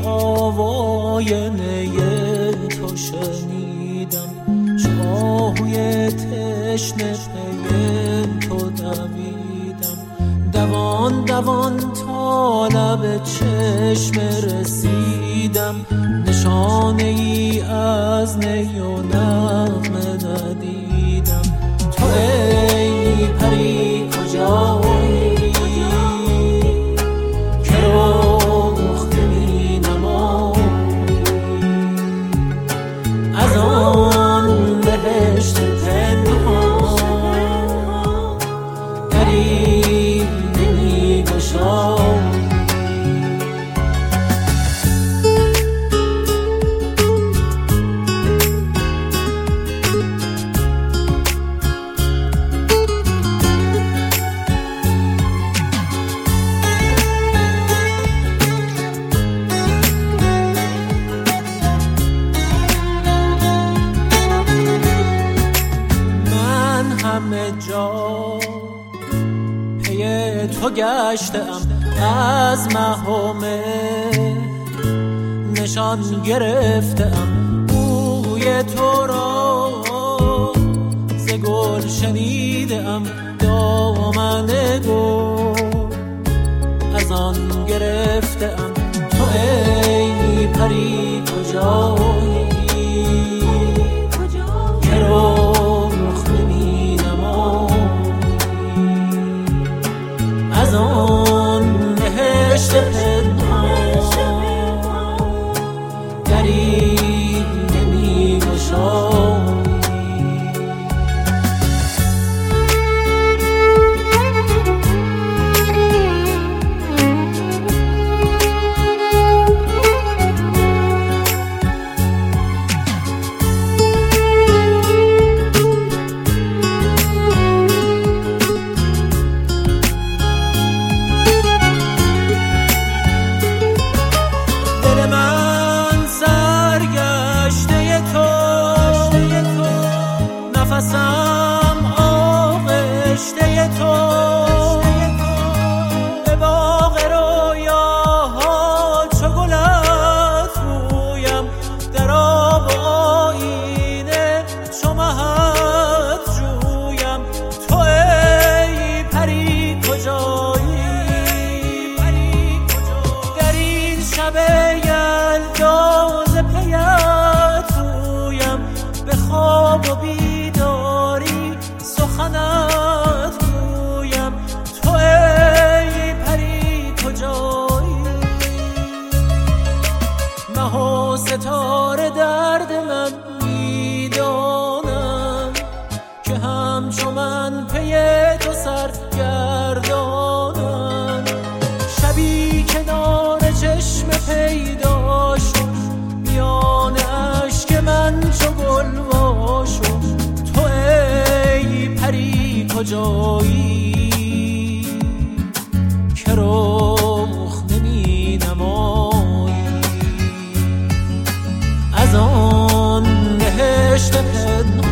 آواینه تو شنیدم، چو آهوی تشنه پی تو دویدم. دوان دوان تا لب چشم رسیدم، نشانه ای از نی و نغمه ندیدم. تو ای پری کجایی که رخ نمی نمایی، از آن بهشت پنهان دری نمی گشایی. همه جا پی تو گشتم، از مه و مهر نشان گرفتم. بوی تو را ز گل شنیدم، دامن گل از آن گرفتم. تو ای پری کجایی که رخ نمی از آن بهشت پنهان دری نمی گشایی. نفسم آغشته تو، به باغ رویاها چو گلت رویم، در آب و آینه چو مهت جویم. تو ای پری کجایی در این شب یلدا ز پیت رویم، به خواب و بیداری سخنت گویم. تو ای پری کجایی مه و ستاره درد من میدانم، که همچو من پی تو سرگردانم. شبی کنار چشم پیدا شد، میان اشک من چو گل وا شد. تو ای پری کجایی که رخ نمی نمایی، از آن بهشت پنهان